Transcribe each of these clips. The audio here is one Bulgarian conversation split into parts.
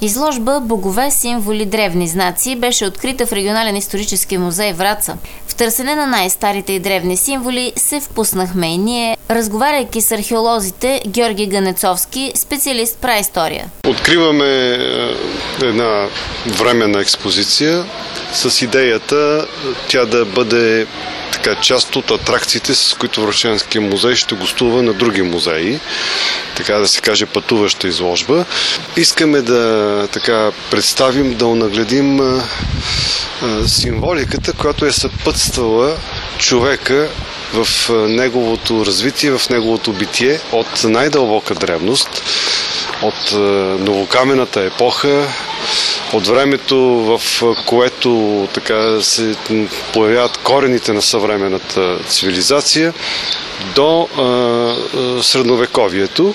Изложба «Богове, символи, древни знаци» беше открита в Регионален исторически музей Враца. В търсене на най-старите и древни символи се впуснахме и ние, разговаряйки с археолозите Георги Ганецовски, специалист праистория. Откриваме една временна експозиция с идеята тя да бъде част от атракциите, с които Врачанския музей ще гостува на други музеи, така да се каже пътуваща изложба. Искаме да представим, да онагледим символиката, която е съпътствала човека в неговото развитие, в неговото битие от най-дълбока древност, от новокамената епоха, от времето, в което се появяват корените на съвременната цивилизация, до средновековието.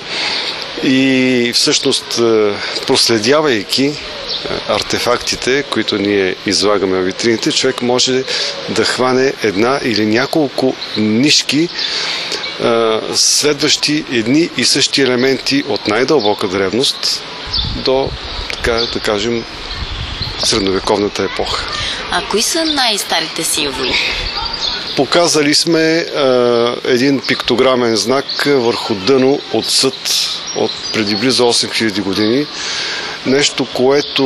И всъщност, проследявайки артефактите, които ние излагаме в витрините, човек може да хване една или няколко нишки, следващи едни и същи елементи от най-дълбока древност до, да кажем, средновековната епоха. А кои са най-старите символи? Показали сме един пиктограмен знак върху дъно от съд от преди близо 8000 години. Нещо, което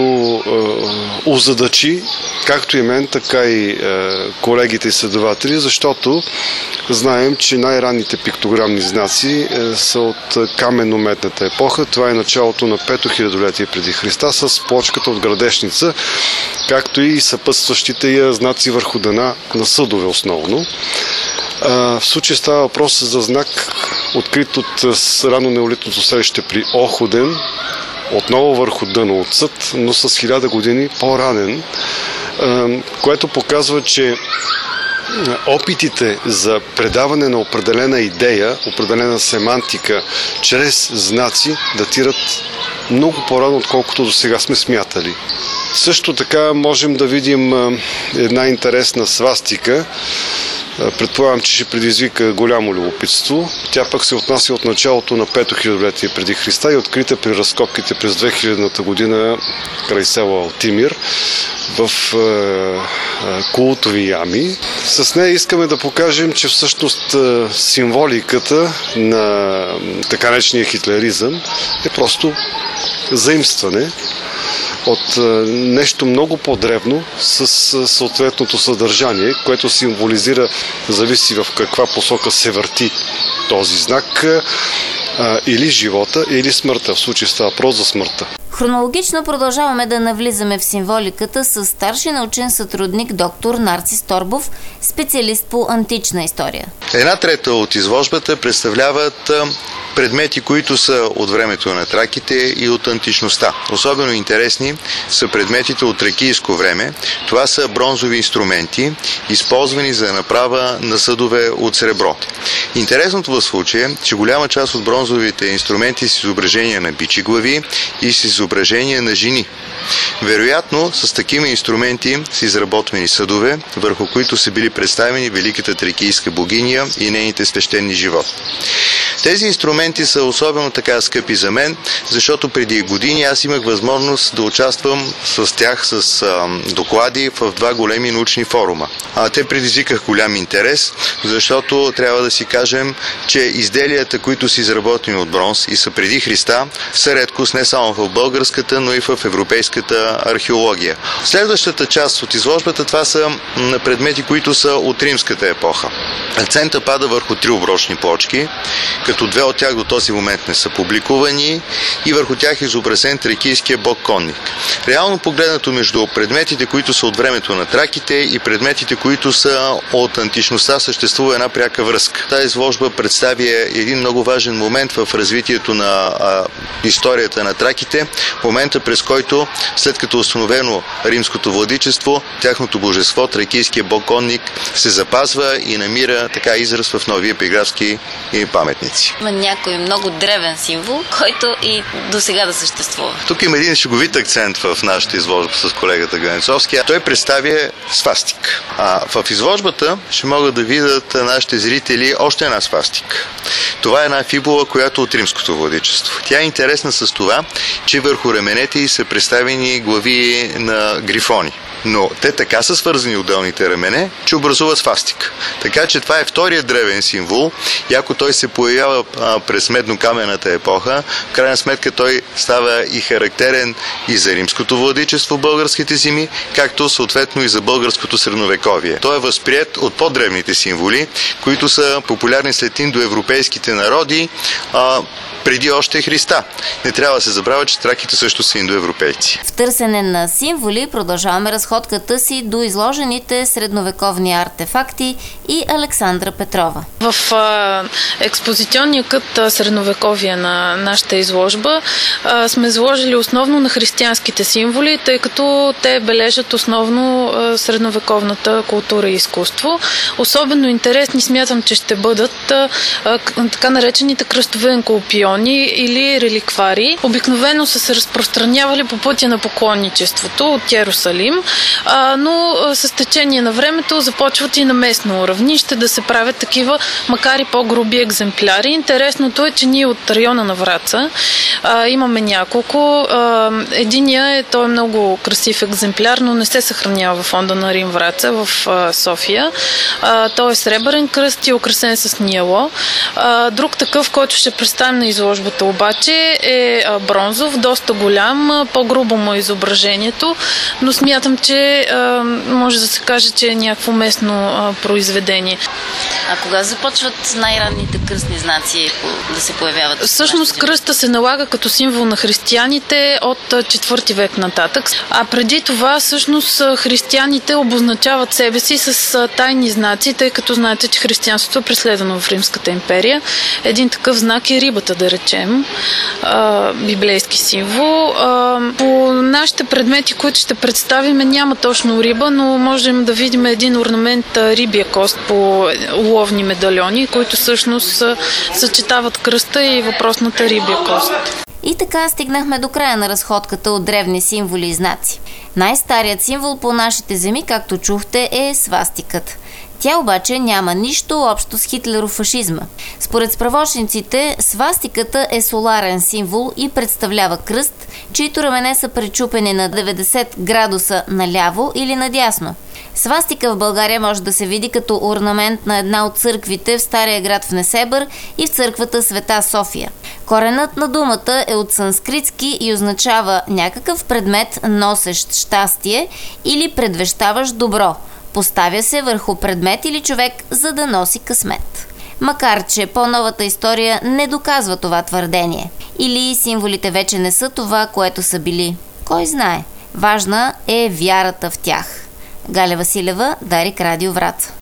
озадачи както и мен, така и колегите изследователи, защото знаем, че най-ранните пиктограмни знаци са от каменно-медната епоха. Това е началото на 5-то хилядолетие преди Христа с плочката от градешница, както и съпътстващите я знаци върху дъна на съдове основно. В случай става въпрос за знак, открит от рано неолитното селище при Оходен, отново върху дъно от съд, но с 1000 години по-ранен, което показва, че опитите за предаване на определена идея, определена семантика чрез знаци датират много по-рано, отколкото до сега сме смятали. Също така можем да видим една интересна свастика. Предполагам, че ще предизвика голямо любопитство. Тя пък се отнася от началото на 5-то хилядолетие преди Христа и открита при разкопките през 2000-та година край село Алтимир в култови ями. С нея искаме да покажем, че всъщност символиката на така наречения хитлеризъм е просто заимстване от нещо много по-древно с съответното съдържание, което символизира, зависи в каква посока се върти този знак, или живота, или смъртта. В случай става въпрос за смъртта. Хронологично продължаваме да навлизаме в символиката с старши научен сътрудник доктор Нарцис Торбов, специалист по антична история. 1/3 от изложбата представляват предмети, които са от времето на траките и от античността. Особено интересни са предметите от тракийско време. Това са бронзови инструменти, използвани за направа на съдове от сребро. Интересното в случая е, че голяма част от бронзовите инструменти са изображения на бичи глави и с изображения на жени. Вероятно, с такива инструменти са изработвани съдове, върху които са били представени великата тракийска богиня и нейните свещени животни. Тези инструменти са особено така скъпи за мен, защото преди години аз имах възможност да участвам с тях с доклади в 2 големи научни форума. Те предизвиках голям интерес, защото трябва да си кажем, че изделията, които са изработени от бронз и са преди Христа, са редкост не само в българската, но и в европейската археология. Следващата част от изложбата, това са предмети, които са от римската епоха. Акцента пада върху 3 оброчни плочки, като 2 от тях до този момент не са публикувани и върху тях е изобразен тракийския бог Конник. Реално погледнато между предметите, които са от времето на траките и предметите, които са от античността, съществува една пряка връзка. Тази изложба представя един много важен момент в развитието на историята на траките, момента през който, след като е установено римското владичество, тяхното божество, тракийския бог Конник, се запазва и намира така израз в нови епиграфски паметници. Някаква някой много древен символ, който и до сега да съществува. Тук има един шеговит акцент в нашата изложба с колегата Ганецовски. Той представя свастик. В изложбата ще могат да видят нашите зрители още една свастика. Това е една фибула, която от римското владичество. Тя е интересна с това, че върху раменете й са представени глави на грифони. Но те така са свързани отделните рамене, че образуват свастика. Така че това е вторият древен символ. И ако той се появява през меднокамената епоха, в крайна сметка той става и характерен и за римското владичество в българските земи, както съответно и за българското средновековие. Той е възприет от по-древните символи, които са популярни след индоевропейските народи, преди още Христа. Не трябва да се забравя, че траките също са индоевропейци. В търсене на символи продължаваме разходката си до изложените средновековни артефакти и Александра Петрова. В експозиционния кът средновековие на нашата изложба сме заложили основно на християнските символи, тъй като те бележат основно средновековната култура и изкуство. Особено интересни смятам, че ще бъдат така наречените кръстове енколпиони или реликвари. Обикновено са се разпространявали по пътя на поклонничеството от Йерусалим, но с течение на времето започват и на местно равнище да се правят такива, макар и по-груби екземпляри. Интересното е, че ние от района на Враца имаме няколко. Единия той е много красив екземпляр, но не се съхранява в фонда на Рим Враца в София. Той е сребърен кръст и украсен с ниело. Друг такъв, който ще представим на изложбата обаче е бронзов, доста голям, по-грубо му е изображението, но смятам, че може да се каже, че е някакво местно произведение. А кога започват най-ранните кръстни знаци да се появяват? Всъщност кръста се налага като символ на християните от 4 век нататък. А преди това всъщност християните обозначават себе си с тайни знаци, тъй като знаете, че християнството е преследвано в Римската империя. Един такъв знак е рибата, да речем, библейски символ. По нашите предмети, които ще представим, няма точно риба, но можем да видим един орнамент рибия кост по ловни медальони, които всъщност съчетават кръста и въпросната рибия кост. И така стигнахме до края на разходката от древни символи и знаци. Най-старият символ по нашите земи, както чухте, е свастикът. Тя обаче няма нищо общо с хитлерофашизма. Според справочниците, свастиката е соларен символ и представлява кръст, чието рамене са пречупени на 90 градуса наляво или надясно. Свастика в България може да се види като орнамент на една от църквите в Стария град в Несебър и в църквата Света София. Коренът на думата е от санскритски и означава някакъв предмет, носещ щастие или предвещаващ добро. Поставя се върху предмет или човек, за да носи късмет. Макар че по-новата история не доказва това твърдение. Или символите вече не са това, което са били. Кой знае? Важна е вярата в тях. Галя Василева, Дарик Радио Враца.